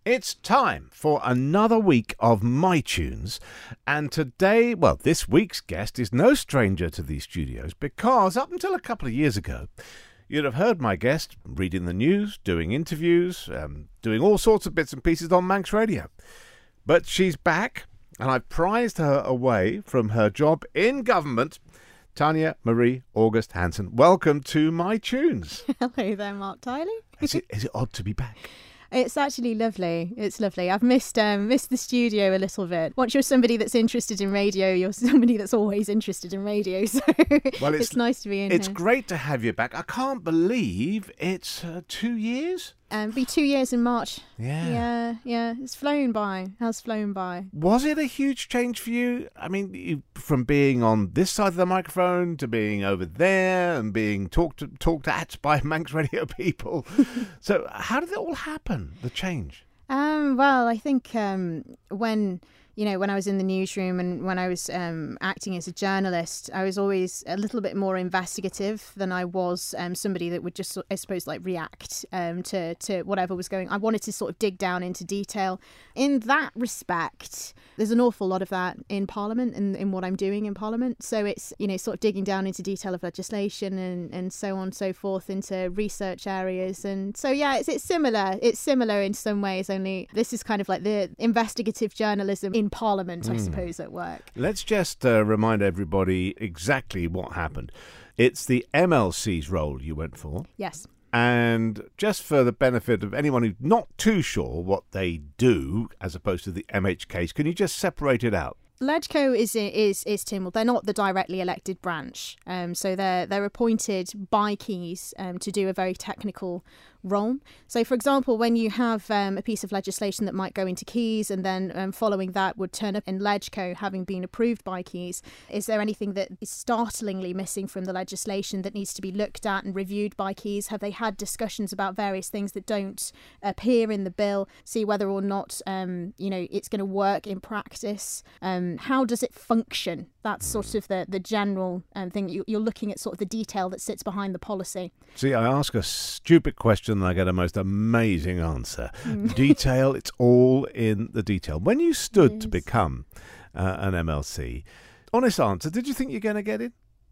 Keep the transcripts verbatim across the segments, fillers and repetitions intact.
It's time for another week of My Tunes, and today, well, this week's guest is no stranger to these studios because up until a couple of years ago, you'd have heard my guest reading the news, doing interviews, um, doing all sorts of bits and pieces on Manx Radio. But she's back, and I've prized her away from her job in government. Tanya Marie August Hansen, welcome to My Tunes. Hello there, Mark Tiley. Is it, is it odd to be back? It's actually lovely. It's lovely. I've missed um, missed the studio a little bit. Once you're somebody that's interested in radio, you're somebody that's always interested in radio. So well, it's, it's nice to be in It's here. great to have you back. I can't believe it's uh, two years. Um, be two years in March. Yeah. Yeah, yeah. It's flown by. Has flown by. Was it a huge change for you? I mean, you, from being on this side of the microphone to being over there and being talked to, talked at by Manx Radio people. So how did it all happen, the change? Um, well, I think um, when... You know, when I was in the newsroom and when I was um, acting as a journalist, I was always a little bit more investigative than I was um, somebody that would just, I suppose, like react um, to, to whatever was going on. I wanted to sort of dig down into detail. In that respect, there's an awful lot of that in Parliament and in what I'm doing in Parliament. So it's, you know, sort of digging down into detail of legislation and, and so on and so forth into research areas. And so, yeah, it's, it's similar. It's similar in some ways, only this is kind of like the investigative journalism in Parliament, I suppose, at work. Let's just uh, remind everybody exactly what happened. It's the M L C's role you went for. Yes. And just for the benefit of anyone who's not too sure what they do as opposed to the M H Ks, can you just separate it out? LegCo is is is Tynwald. They're not the directly elected branch, um, so they're they're appointed by Keys um, to do a very technical role. So, for example, when you have um, a piece of legislation that might go into Keys and then um, following that would turn up in LegCo, having been approved by Keys, is there anything that is startlingly missing from the legislation that needs to be looked at and reviewed by Keys? Have they had discussions about various things that don't appear in the bill? See whether or not um, you know it's going to work in practice. Um, how does it function? That's sort of the the general um, thing. You, you're looking at sort of the detail that sits behind the policy. See, I ask a stupid question and I get a most amazing answer. Detail, it's all in the detail. When you stood to become uh, an M L C, honest answer, did you think you're going to get in?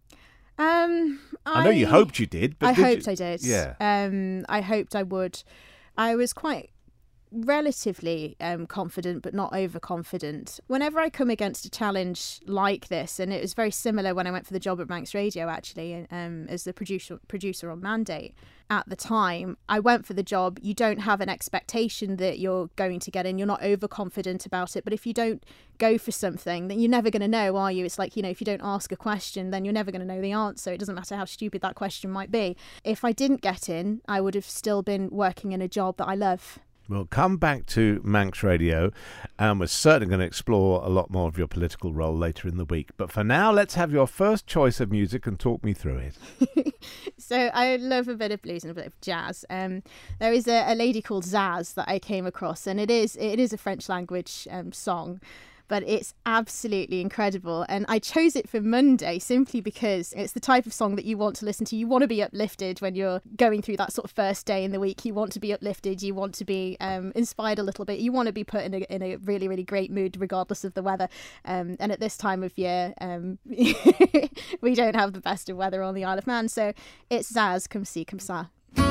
Um, I, I know you hoped you did. But I did hoped you? I did. Yeah. Um, I hoped I would. I was quite relatively um, confident, but not overconfident. Whenever I come against a challenge like this, and it was very similar when I went for the job at Manx Radio, actually, um, as the producer producer on Mandate at the time, I went for the job. You don't have an expectation that you're going to get in. You're not overconfident about it. But if you don't go for something, then you're never going to know, are you? It's like, you know, if you don't ask a question, then you're never going to know the answer. It doesn't matter how stupid that question might be. If I didn't get in, I would have still been working in a job that I love. We'll come back to Manx Radio, and we're certainly going to explore a lot more of your political role later in the week. But for now, let's have your first choice of music and talk me through it. So I love a bit of blues and a bit of jazz. Um, there is a, a lady called Zaz that I came across, and it is it is a French language um, song. But it's absolutely incredible. And I chose it for Monday simply because it's the type of song that you want to listen to. You want to be uplifted when you're going through that sort of first day in the week. You want to be uplifted. You want to be um, inspired a little bit. You want to be put in a, in a really, really great mood regardless of the weather. Um, and at this time of year, um, we don't have the best of weather on the Isle of Man. So it's Zaz, Comme Ci, Comme Ça.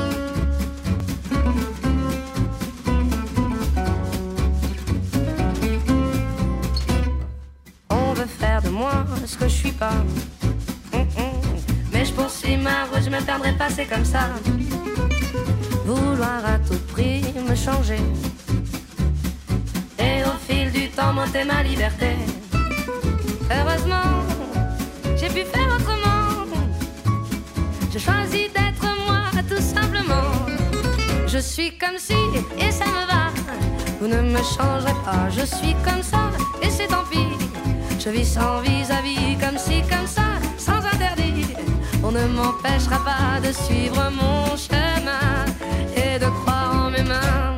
Faire de moi ce que je suis pas. Mais je poursuis ma route, je me perdrai pas, c'est comme ça. Vouloir à tout prix me changer. Et au fil du temps monter ma liberté. Heureusement, j'ai pu faire autrement. Je choisis d'être moi tout simplement. Je suis comme si et ça me va. Vous ne me changerez pas, je suis comme ça et c'est tant pis. Je vis sans vis-à-vis, comme si, comme ça, sans interdit. On ne m'empêchera pas de suivre mon chemin et de croire en mes mains.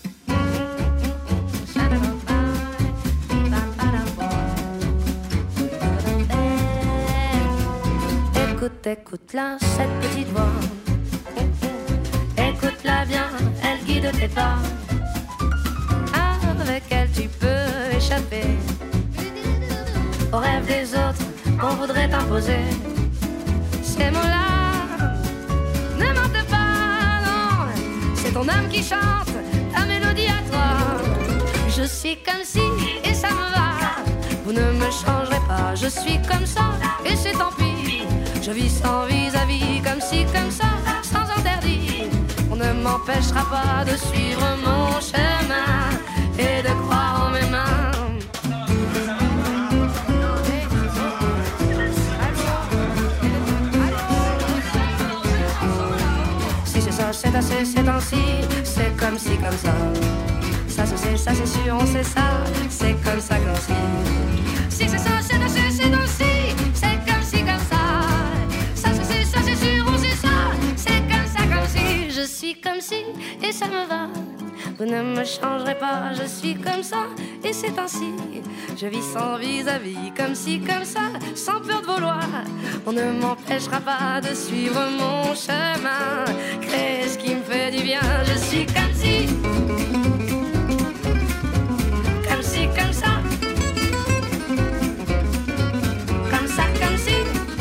Écoute, écoute-la, cette petite voix. Écoute-la bien, elle guide tes pas. aux rêves des autres, on voudrait t'imposer ces mots-là. Ne mentez pas, non, c'est ton âme qui chante ta mélodie à toi. Je suis comme si, et ça me va, vous ne me changerez pas. Je suis comme ça, et c'est tant pis. Je vis sans vis-à-vis, comme si, comme ça, sans interdit. On ne m'empêchera pas de suivre mon chemin et de croire en mes mains. Si c'est ça, c'est assez, c'est ainsi, c'est comme si, comme ça. Ça se sait, ça c'est sûr, on sait ça, c'est comme ça, comme si. Si c'est ça, c'est assez, c'est ainsi, c'est comme si, comme ça. Ça se sait, ça c'est sûr, on sait ça, c'est comme ça, comme si. Je suis comme si, et ça me va. Vous ne me changerez pas, je suis comme ça, et c'est ainsi. Je vis sans vis-à-vis, comme si, comme ça, sans peur de vouloir. On ne m'empêchera pas de suivre mon chemin, créer ce qui me fait du bien. Je suis comme si, comme si, comme ça, comme ça, comme si.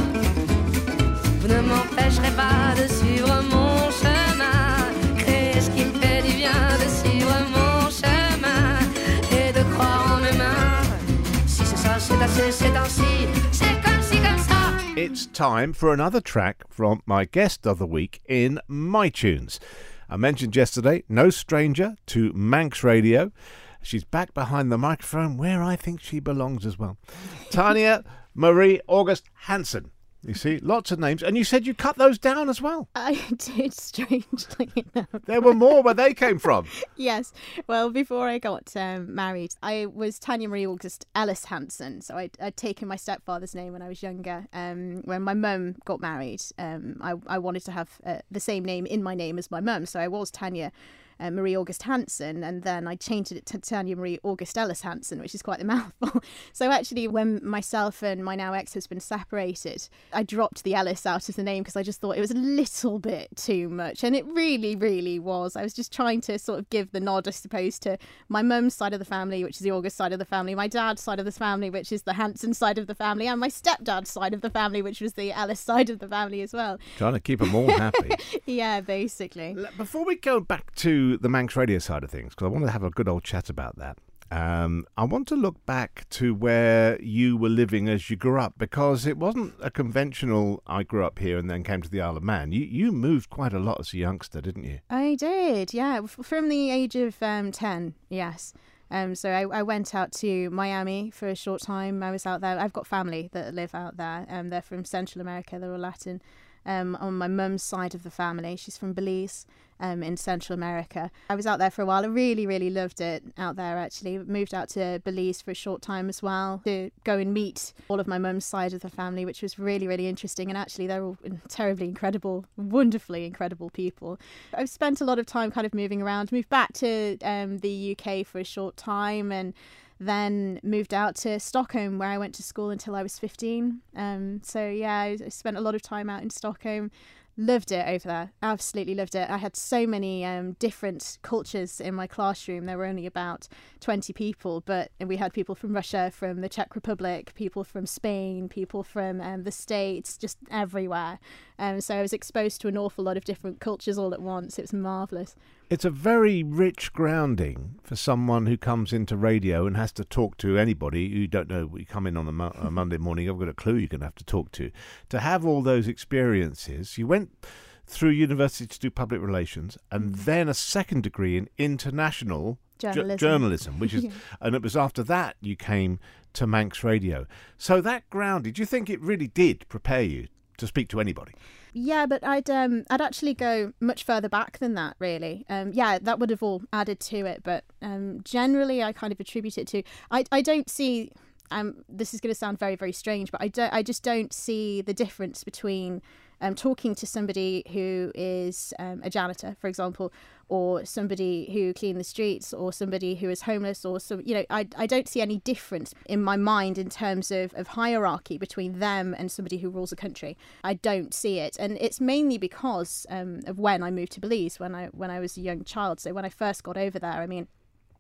Vous ne m'empêcherez pas de suivre mon chemin, créer ce qui me fait du bien, de suivre mon chemin et de croire en mes mains. Si c'est ça, c'est assez, c'est ainsi, c'est comme si, comme ça. It's time for another track from my guest of the week in My Tunes. I mentioned yesterday, no stranger to Manx Radio. She's back behind the microphone where I think she belongs as well. Tanya Marie August Hansen. You see, lots of names. And you said you cut those down as well. I did, strangely enough. There were more where they came from. Yes. Well, before I got um, married, I was Tanya Marie August Ellis Hansen. So I'd, I'd taken my stepfather's name when I was younger. Um, when my mum got married, um, I, I wanted to have uh, the same name in my name as my mum. So I was Tanya Uh, Marie August Hansen, and then I changed it to Tanya Marie August Ellis Hansen, which is quite the mouthful. So actually, when myself and my now ex-husband separated, I dropped the Ellis out of the name because I just thought it was a little bit too much, and it really, really was. I was just trying to sort of give the nod, I suppose, to my mum's side of the family, which is the August side of the family, my dad's side of the family, which is the Hansen side of the family, and my stepdad's side of the family, which was the Ellis side of the family as well. Trying to keep them all happy. Yeah, basically. Before we go back to the Manx Radio side of things, because I want to have a good old chat about that, um, I want to look back to where you were living as you grew up, because it wasn't a conventional I grew up here and then came to the Isle of Man. You you moved quite a lot as a youngster, didn't you? I did, yeah. F- from the age of um, ten, yes. Um, so I, I went out to Miami for a short time. I was out there. I've got family that live out there. Um, they're from Central America. They're all Latin. Um, on my mum's side of the family, she's from Belize, um, in Central America. I was out there for a while. I really, really loved it out there, actually. Moved out to Belize for a short time as well to go and meet all of my mum's side of the family, which was really, really interesting. And actually, they're all terribly incredible, wonderfully incredible people. I've spent a lot of time kind of moving around, moved back to um, the U K for a short time, and then moved out to Stockholm, where I went to school until I was fifteen. Um, so yeah, I, I spent a lot of time out in Stockholm. Loved it over there. Absolutely loved it. I had so many um, different cultures in my classroom. There were only about twenty people, but we had people from Russia, from the Czech Republic, people from Spain, people from um, the States, just everywhere. Um, so I was exposed to an awful lot of different cultures all at once. It was marvellous. It's a very rich grounding for someone who comes into radio and has to talk to anybody who you don't know. You come in on a, mo- a Monday morning, I've got a clue you're going to have to talk to. To have all those experiences, you went through university to do public relations and then a second degree in international Journalism. Ju- journalism, which is, Yeah. and it was after that you came to Manx Radio. So that grounding, do you think it really did prepare you to speak to anybody? Yeah, but I'd um I'd actually go much further back than that, really. Um, yeah, that would have all added to it, but um, generally I kind of attribute it to I I don't see um this is going to sound very very strange, but I don't I just don't see the difference between um talking to somebody who is um, a janitor, for example, or somebody who cleaned the streets, or somebody who is homeless, or some, you know, I I don't see any difference in my mind in terms of, of hierarchy between them and somebody who rules a country. I don't see it, and it's mainly because um, of when I moved to Belize when I when I was a young child. So when I first got over there, I mean,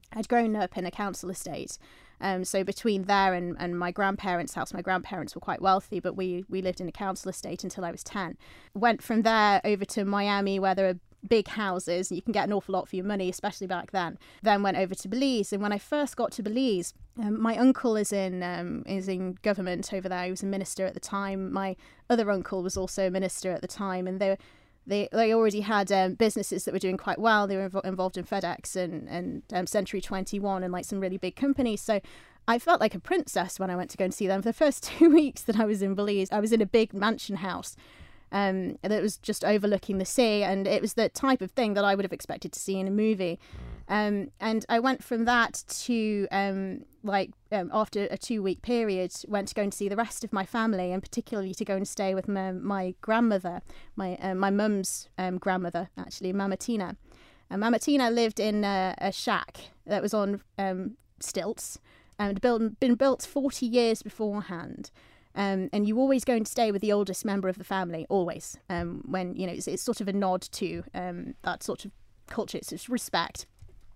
I'd grown up in a council estate. Um, so between there and, and my grandparents' house, my grandparents were quite wealthy, but we, we lived in a council estate until I was ten. Went from there over to Miami, where there are big houses. You can get an awful lot for your money, especially back then. Then went over to Belize. And when I first got to Belize, um, my uncle is in um, is in government over there. He was a minister at the time. My other uncle was also a minister at the time. And they were They they already had um, businesses that were doing quite well. They were inv- involved in FedEx and, and um, Century twenty-one and like some really big companies. So I felt like a princess when I went to go and see them. For the first two weeks that I was in Belize, I was in a big mansion house um, that was just overlooking the sea. And it was the type of thing that I would have expected to see in a movie. Um, and I went from that to, um, like, um, after a two-week period, went to go and see the rest of my family, and particularly to go and stay with my, my grandmother, my uh, my mum's um, grandmother, actually, Mama Tina. And Mama Tina lived in a, a shack that was on um, stilts and built, been built forty years beforehand. Um, and you always go and stay with the oldest member of the family, always. Um, when, you know, it's, it's sort of a nod to um, that sort of culture, it's just respect.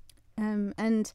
Um, and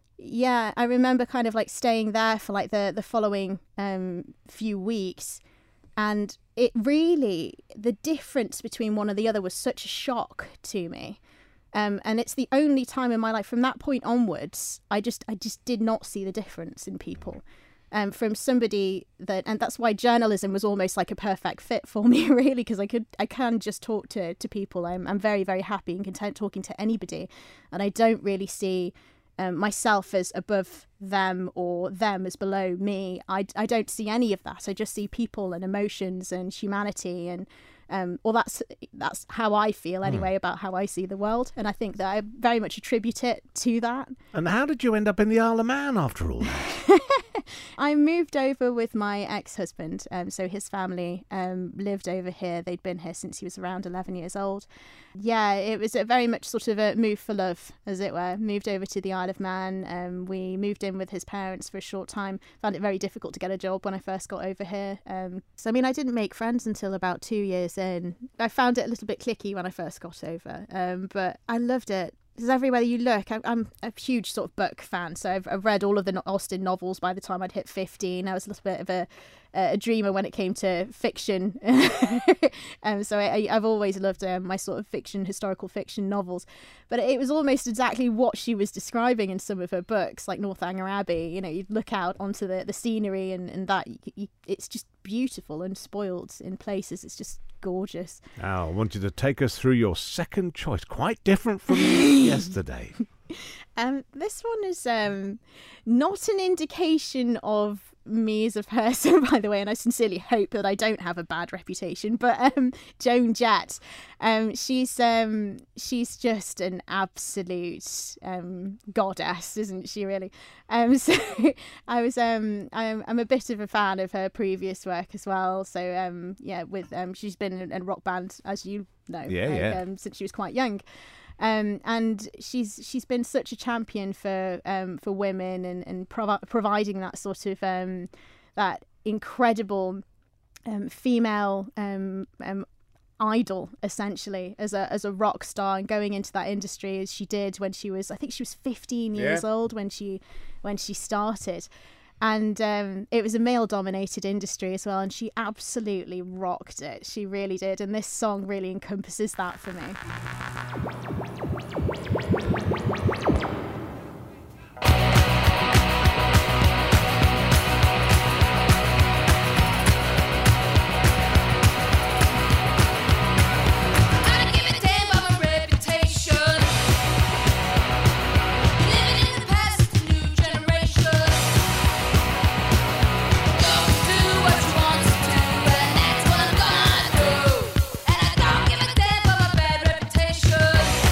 yeah, I remember kind of like staying there for like the, the following um, few weeks. And it really, the difference between one and the other was such a shock to me. Um, and it's the only time in my life from that point onwards, I just I just did not see the difference in people. Um, from somebody that, and that's why journalism was almost like a perfect fit for me, really, because I could, I can just talk to, to people. I'm, I'm very, very happy and content talking to anybody, and I don't really see um, myself as above them or them as below me. I, I don't see any of that. I just see people and emotions and humanity, and um, well, that's that's how I feel anyway mm. about how I see the world, and I think that I very much attribute it to that. And how did you end up in the Isle of Man after all that? I moved over with my ex-husband, um, so his family um, lived over here. They'd been here since he was around eleven years old. Yeah, it was a very much sort of a move for love, as it were. Moved over to the Isle of Man. Um, we moved in with his parents for a short time. Found it very difficult to get a job when I first got over here. Um, so, I mean, I didn't make friends until about two years in. I found it a little bit cliquey when I first got over, um, but I loved it. Because everywhere you look, I, I'm a huge sort of book fan, so I've, I've read all of the Austen novels by the time I'd hit fifteen. I was a little bit of a, a dreamer when it came to fiction. um, so I, I've always loved um, my sort of fiction, historical fiction novels. But it was almost exactly what she was describing in some of her books, like Northanger Abbey. You know, you'd look out onto the, the scenery and, and that, you, you, it's just beautiful and spoiled in places. It's just gorgeous. Now, I want you to take us through your second choice, quite different from yesterday. Um, this one is um, not an indication of me as a person, by the way, and I sincerely hope that I don't have a bad reputation, but um, Joan Jett, um, she's um, she's just an absolute um, goddess, isn't she, really? Um, so I was um, I'm, I'm a bit of a fan of her previous work as well, so um, yeah, with um, she's been in a rock band, as you know, yeah, like, yeah. Um, since she was quite young. Um, and she's she's been such a champion for um, for women and and provi- providing that sort of um, that incredible um, female um, um, idol, essentially, as a as a rock star, and going into that industry as she did when she was, I think she was fifteen years yeah. old when she when she started. And um, it was a male-dominated industry as well, and she absolutely rocked it. She really did, and this song really encompasses that for me. And I don't give a damn for my bad reputation.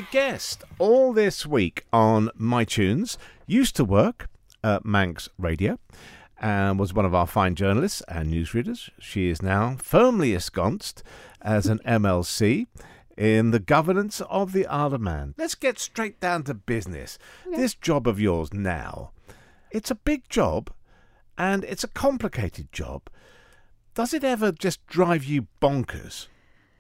guest all this week on MyTunes used to work at Manx Radio and was one of our fine journalists and newsreaders. She is now firmly ensconced as an M L C in the governance of the Isle of Man. Let's get straight down to business. Okay. This job of yours now, it's a big job and it's a complicated job. Does it ever just drive you bonkers?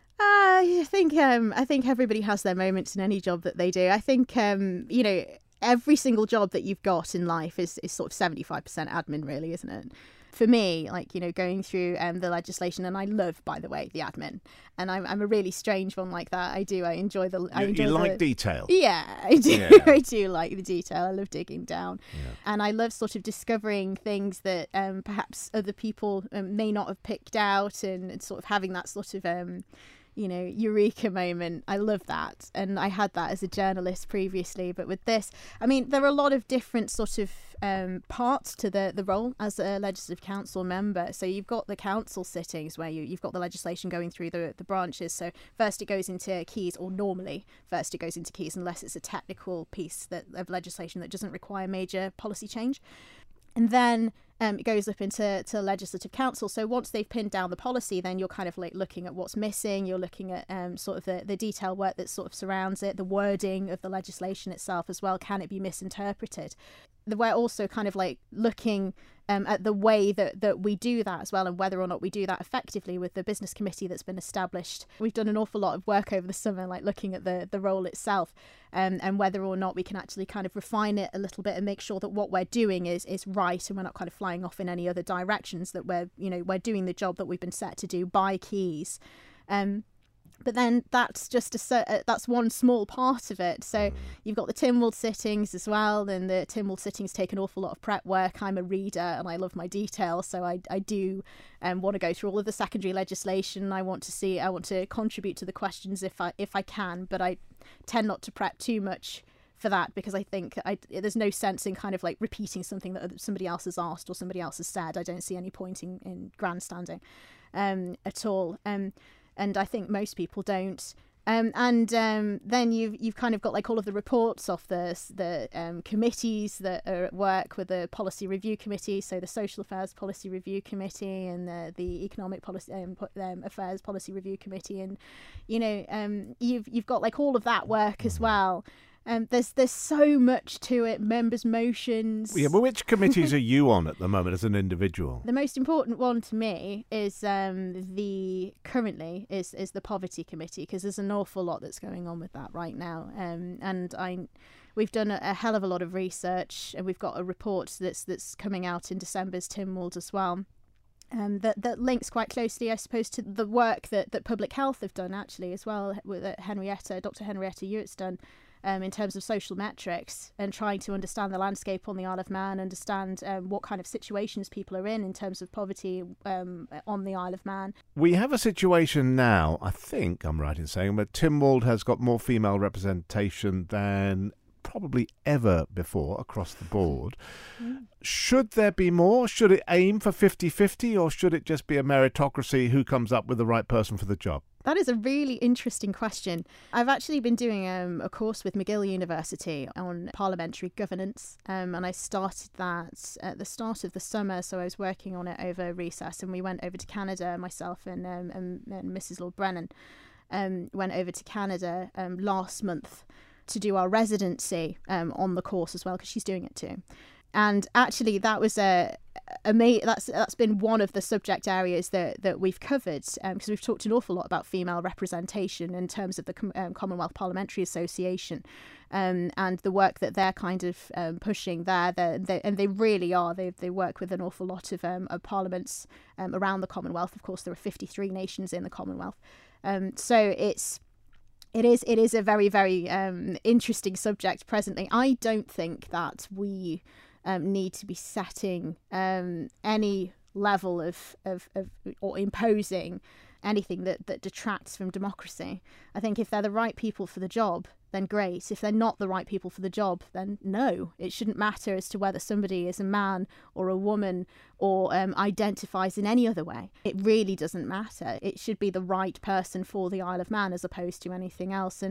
Uh, I think um, I think everybody has their moments in any job that they do. I think, um, you know, every single job that you've got in life is, is sort of seventy-five percent admin, really, isn't it? For me, like, you know, going through um, the legislation, and I love, by the way, the admin, and I'm I'm a really strange one like that. I do. I enjoy the. I you, enjoy you like the, detail. Yeah, I do. Yeah. I do like the detail. I love digging down, yeah. And I love sort of discovering things that um, perhaps other people um, may not have picked out, and, and sort of having that sort of. Um, you know, eureka moment. I love that. And I had that as a journalist previously. But with this, I mean, there are a lot of different sort of um, parts to the, the role as a Legislative Council member. So you've got the council sittings where you, you've got the legislation going through the, the branches. So first it goes into keys, or normally first it goes into keys unless it's a technical piece that of legislation that doesn't require major policy change. And then um, it goes up into to Legislative Council. So once they've pinned down the policy, then you're kind of like looking at what's missing. You're looking at um, sort of the, the detail work that sort of surrounds it, the wording of the legislation itself as well. Can it be misinterpreted? We're also kind of like looking um, at the way that, that we do that as well, and whether or not we do that effectively with the business committee that's been established. We've done an awful lot of work over the summer, like looking at the, the role itself um, and whether or not we can actually kind of refine it a little bit and make sure that what we're doing is is right, and we're not kind of flying off in any other directions, that we're, you know, we're doing the job that we've been set to do by keys. Um, But then that's just a that's one small part of it. So you've got the Tynwald sittings as well, and the Tynwald sittings take an awful lot of prep work. I'm a reader and I love my detail, so I I do um, want to go through all of the secondary legislation. I want to see I want to contribute to the questions if I if I can, but I tend not to prep too much for that, because I think I, there's no sense in kind of like repeating something that somebody else has asked or somebody else has said. I don't see any point in, in grandstanding um, at all. Um, And I think most people don't. Um, and um, then you've you've kind of got like all of the reports off the the um, committees that are at work with the Policy Review Committee, so the Social Affairs Policy Review Committee and the, the Economic Policy um, um, Affairs Policy Review Committee, and you know um, you've you've got like all of that work as well. Um, there's there's so much to it, members' motions. Yeah, but which committees are you on at the moment as an individual? The most important one to me is um, the currently is is the Poverty Committee, because there's an awful lot that's going on with that right now. Um, and I, we've done a, a hell of a lot of research, and we've got a report that's that's coming out in December's Tynwald as well. Um, that that links quite closely, I suppose, to the work that, that Public Health have done actually as well, with uh, Henrietta, Doctor Henrietta Hewitt's done. Um, in terms of social metrics and trying to understand the landscape on the Isle of Man, understand um, what kind of situations people are in in terms of poverty um, on the Isle of Man. We have a situation now, I think I'm right in saying, where Tynwald has got more female representation than probably ever before across the board. Mm. Should there be more? Should it aim for fifty-fifty, or should it just be a meritocracy, who comes up with the right person for the job? That is a really interesting question. I've actually been doing um, a course with McGill University on parliamentary governance, um, and I started that at the start of the summer, so I was working on it over recess, and we went over to Canada, myself and, um, and, and Missus Lord Brennan um, went over to Canada um, last month to do our residency um, on the course as well, because she's doing it too. And actually, that was a, a that's that's been one of the subject areas that, that we've covered, because um, we've talked an awful lot about female representation in terms of the um, Commonwealth Parliamentary Association um, and the work that they're kind of um, pushing there. They're, they, and they really are. They they work with an awful lot of, um, of parliaments um, around the Commonwealth. Of course, there are fifty-three nations in the Commonwealth. Um, so it's It is it is a very, very um, interesting subject presently. I don't think that we um, need to be setting um, any level of, of, of or imposing anything that, that detracts from democracy. I think if they're the right people for the job, then great. If they're not the right people for the job, then no. It shouldn't matter as to whether somebody is a man or a woman or um, identifies in any other way. It really doesn't matter. It should be the right person for the Isle of Man as opposed to anything else. And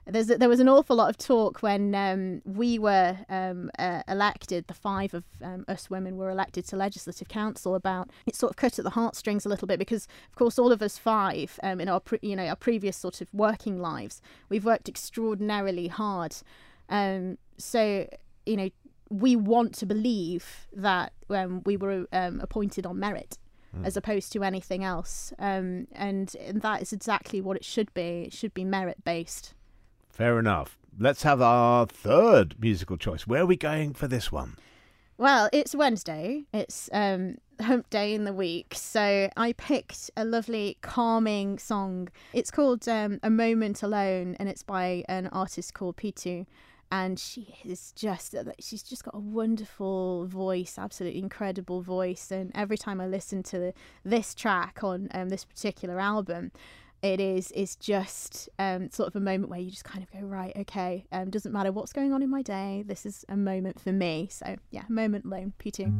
there's there was an awful lot of talk when um, we were um, uh, elected. The five of um, us women were elected to Legislative Council. About it sort of cut at the heartstrings a little bit because, of course, all of us five um, in our pre- you know our previous sort of working lives, we've worked extraordinarily hard. Um, so you know we want to believe that um, we were um, appointed on merit. Mm. As opposed to anything else. Um, and, and that is exactly what it should be. It should be merit-based. Fair enough. Let's have our third musical choice. Where are we going for this one? Well, it's Wednesday. It's um, hump day in the week. So I picked a lovely, calming song. It's called um, A Moment Alone, and it's by an artist called Pitu. And she is just, she's just got a wonderful voice, absolutely incredible voice. And every time I listen to the, this track on um, this particular album, it is is just um, sort of a moment where you just kind of go, right, okay, um, doesn't matter what's going on in my day. This is a moment for me. So yeah, Moment Alone, P two.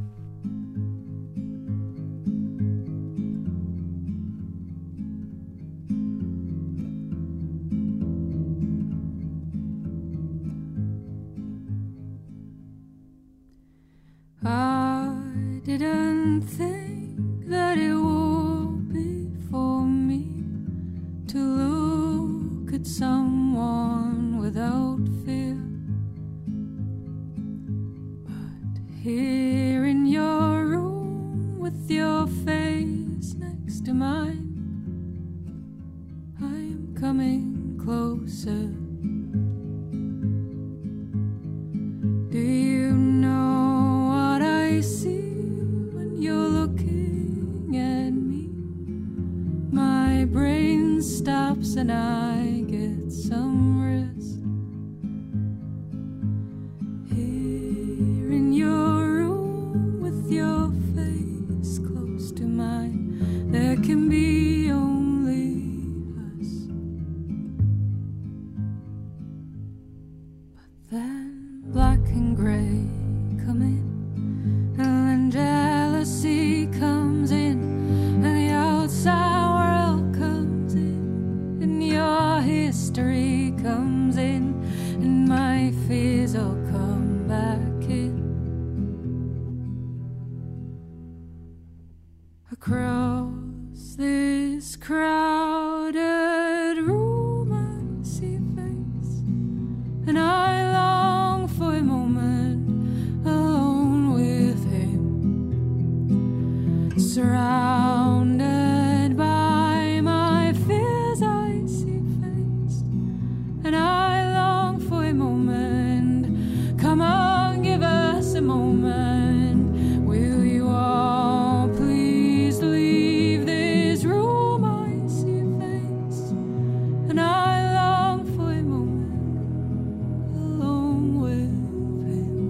I didn't think that it would be for me to look at someone without fear. But here in your room with your face next to mine, I'm coming closer. Do you know I see when you're looking at me? My brain stops and I get some rest. Here in your room with your face close to mine, there can be only us. But then black and grey come in, and jealousy comes in, and the outside world comes in, and your history comes in, and my fears all come back in. Across this crowded room I see a face, and I long for a moment alone with him, surrounded by my fears I see face, and I long for a moment. Come on, give us a moment. Will you all please leave this room? I see a face, and I long for a moment alone with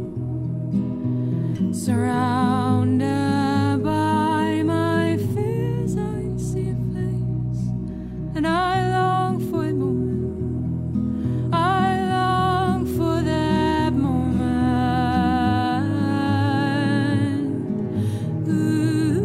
him, surrounded by my fears I see a face, and I long for a moment. I long for that moment. Ooh.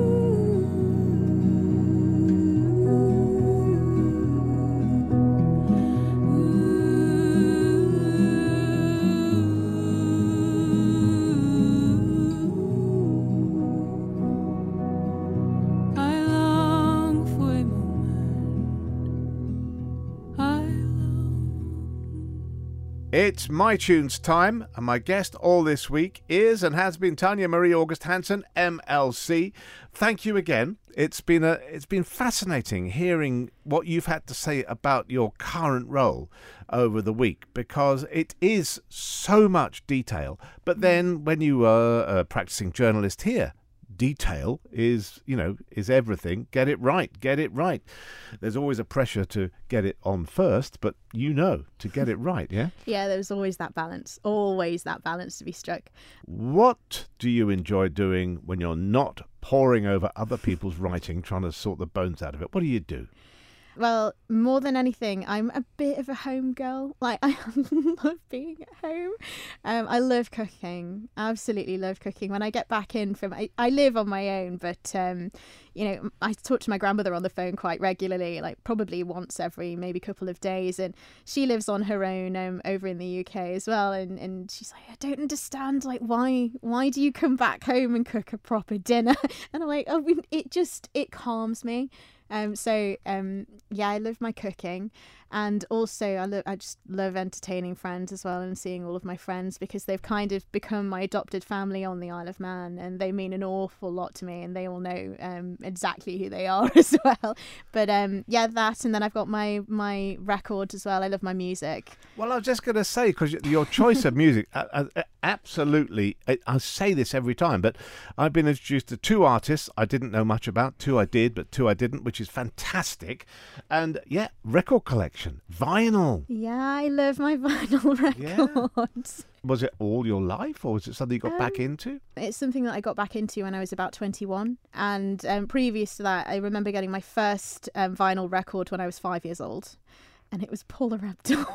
I long for a moment. I long. It's My Tunes time, and my guest all this week is and has been Tanya Marie August Hansen, M L C. Thank you again. It's been a it's been fascinating hearing what you've had to say about your current role over the week, because it is so much detail. But then when you were a practicing journalist here, detail is, you know, is everything. Get it right. Get it right. There's always a pressure to get it on first, but you know, to get it right, yeah? Yeah, there's always that balance. Always that balance to be struck. What do you enjoy doing when you're not poring over other people's writing, trying to sort the bones out of it? What do you do? Well, more than anything, I'm a bit of a home girl. Like, I love being at home. Um, I love cooking. Absolutely love cooking. When I get back in from, I, I live on my own, but, um, you know, I talk to my grandmother on the phone quite regularly, like probably once every maybe couple of days. And she lives on her own um, over in the U K as well. And, and she's like, I don't understand, like, why, why do you come back home and cook a proper dinner? And I'm like, oh, it just, it calms me. Um, so, um, yeah, I love my cooking, and also I, lo- I just love entertaining friends as well, and seeing all of my friends, because they've kind of become my adopted family on the Isle of Man, and they mean an awful lot to me, and they all know um, exactly who they are as well. But um, yeah, that, and then I've got my, my record as well. I love my music. Well, I was just going to say, because your choice of music, uh, uh, absolutely, I, I say this every time, but I've been introduced to two artists I didn't know much about, two I did, but two I didn't, which is fantastic. And yeah, record collection, vinyl. Yeah, I love my vinyl records. Yeah. Was it all your life, or was it something you got um, back into? It's something that I got back into when I was about twenty-one. And um, previous to that, I remember getting my first um, vinyl record when I was five years old. And it was Paula Abdul.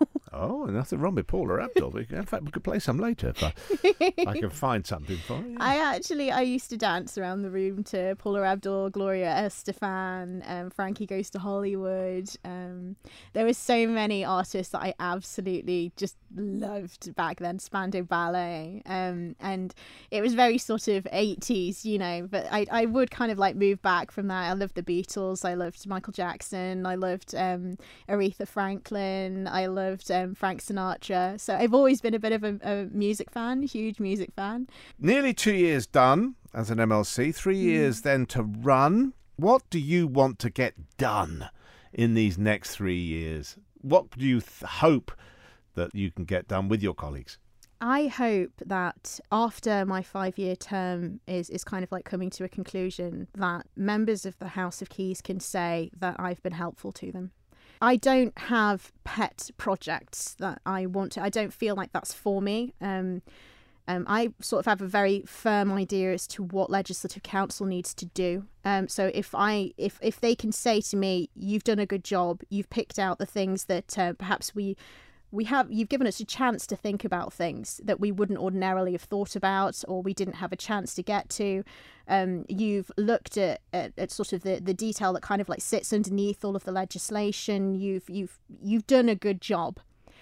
Oh, nothing wrong with Paula Abdul. In fact, we could play some later if I, I can find something for you. I actually, I used to dance around the room to Paula Abdul, Gloria Estefan, um, Frankie Goes to Hollywood. Um, there were so many artists that I absolutely just loved back then. Spandau Ballet. Um, and it was very sort of eighties, you know, but I, I would kind of like move back from that. I loved the Beatles. I loved Michael Jackson. I loved um, Aretha Franklin. I loved um, Frank Sinatra. So I've always been a bit of a, a music fan, huge music fan. Nearly two years done as an M L C, three years mm. then to run. What do you want to get done in these next three years? What do you th- hope that you can get done with your colleagues? I hope that after my five-year term is, is kind of like coming to a conclusion, that members of the House of Keys can say that I've been helpful to them. I don't have pet projects that I want to. I don't feel like that's for me. Um, um, I sort of have a very firm idea as to what Legislative Council needs to do. Um, so if I, if if they can say to me, "You've done a good job. You've picked out the things that uh, perhaps we." We have, you've given us a chance to think about things that we wouldn't ordinarily have thought about, or we didn't have a chance to get to. Um, you've looked at, at, at sort of the, the detail that kind of like sits underneath all of the legislation. You've you've you've done a good job.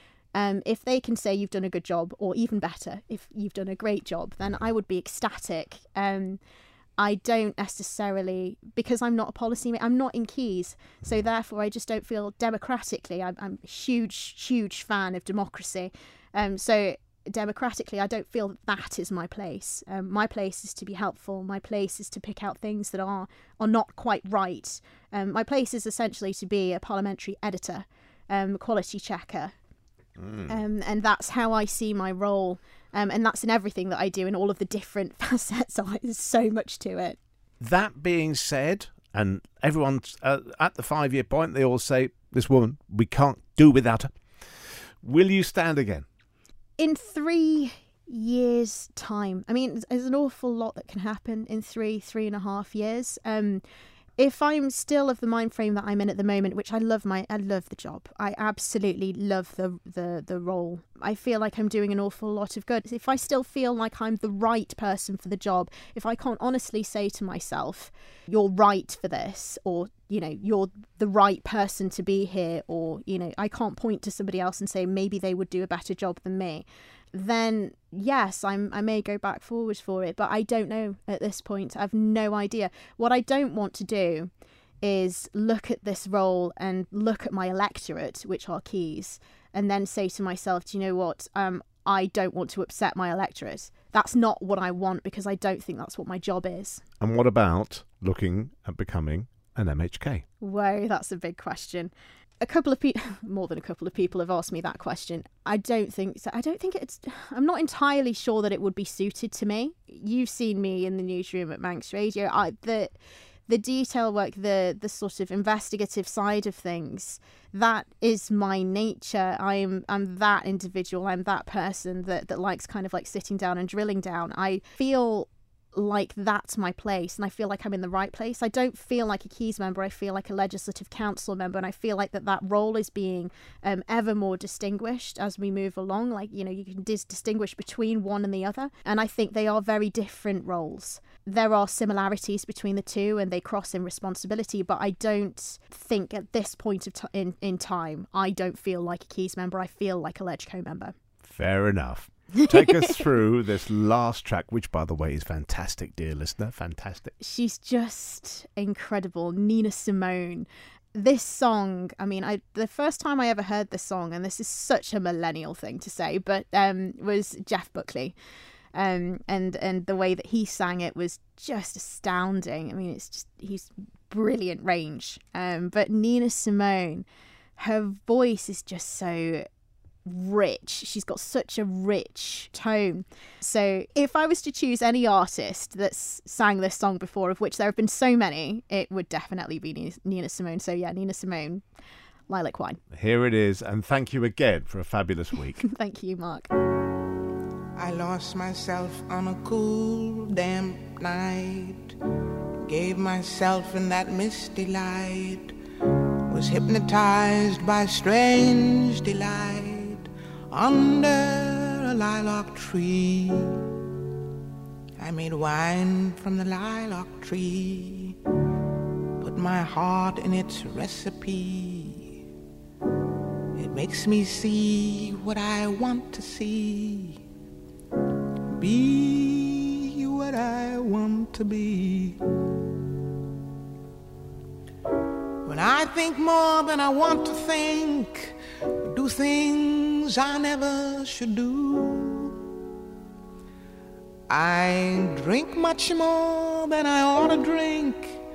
Um, if they can say you've done a good job, or even better, if you've done a great job, then I would be ecstatic. Um, I don't necessarily, because I'm not a policymaker, I'm not in Keys, so therefore I just don't feel democratically, I'm, I'm a huge, huge fan of democracy, um, so democratically I don't feel that that is my place. Um, my place is to be helpful, my place is to pick out things that are, are not quite right. Um, my place is essentially to be a parliamentary editor, um, quality checker, mm. um, and that's how I see my role. Um, and that's in everything that I do in all of the different facets. There's so much to it. That being said, and everyone's uh, at the five-year point, they all say, this woman, we can't do without her. Will you stand again? In three years' time. I mean, there's an awful lot that can happen in three, three and a half years. Um, if I'm still of the mind frame that I'm in at the moment, which I love my, I love the job. I absolutely love the, the, the role. I feel like I'm doing an awful lot of good. If I still feel like I'm the right person for the job, if I can't honestly say to myself, you're right for this, or, you know, you're the right person to be here, or, you know, I can't point to somebody else and say maybe they would do a better job than me, then yes, I'm, I may go back forward for it, but I don't know at this point. I have no idea. What I don't want to do is look at this role and look at my electorate, which are Keys, and then say to myself, do you know what, um, I don't want to upset my electorate. That's not what I want, because I don't think that's what my job is. And what about looking at becoming an M H K? Whoa, that's a big question. A couple of people, more than a couple of people have asked me that question. I don't think so. I don't think it's, I'm not entirely sure that it would be suited to me. You've seen me in the newsroom at Manx Radio. I, the, the detail work, the, the sort of investigative side of things, that is my nature. I'm, I'm that individual. I'm that person that, that likes kind of like sitting down and drilling down. I feel like that's my place, and I feel like I'm in the right place. I don't feel like a Keys member. I feel like a Legislative Council member, and I feel like that that role is being um, ever more distinguished as we move along. Like, you know, you can dis- distinguish between one and the other, and I think they are very different roles. There are similarities between the two, and they cross in responsibility, but I don't think at this point of t- in, in time, I don't feel like a Keys member. I feel like a LegCo member. Fair enough. Take us through this last track, which, by the way, is fantastic, dear listener. Fantastic. She's just incredible. Nina Simone. This song, I mean, I the first time I ever heard this song, and this is such a millennial thing to say, but um, was Jeff Buckley. Um, and, and the way that he sang it was just astounding. I mean, it's just, he's brilliant range. Um, but Nina Simone, her voice is just so rich. She's got such a rich tone. So if I was to choose any artist that's sang this song before, of which there have been so many, it would definitely be Nina Simone. So yeah, Nina Simone, Lilac Wine. Here it is, and thank you again for a fabulous week. Thank you, Mark. I lost myself on a cool, damp night, gave myself in that misty light, was hypnotized by strange delight under a lilac tree. I made wine from the lilac tree, put my heart in its recipe. It makes me see what I want to see, be what I want to be. When I think more than I want to think, do things I never should do, I drink much more than I ought to drink,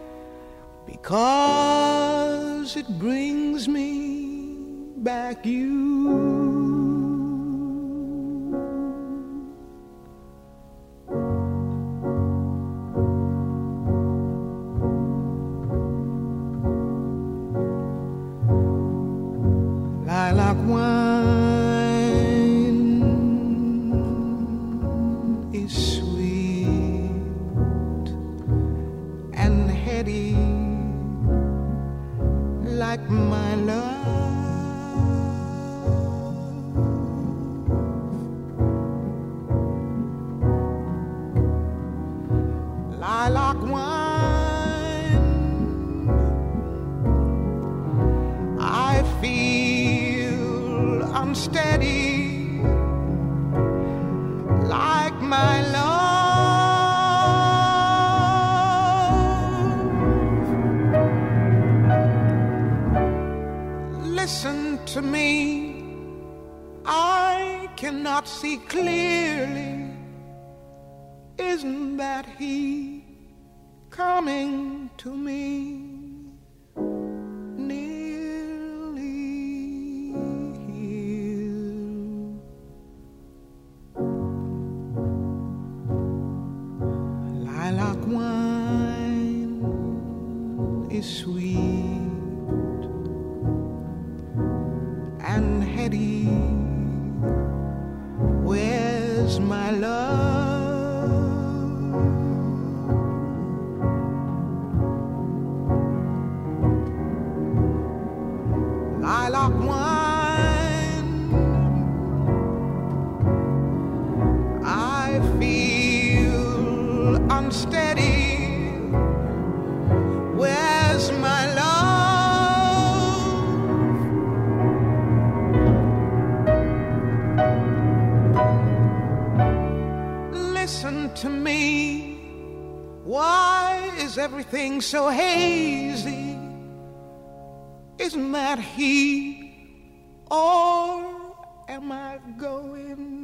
because it brings me back you. Lilac wine is sweet and heady, like my love. Lilac wine, I feel unsteady, like my love. Listen to me, I cannot see clearly. Isn't that he coming to me? Lilac wine is sweet and heady. Where's my love? Lilac wine, I feel unsteady. Where's my love? Listen to me, why is everything so hazy? Isn't that he, or am I going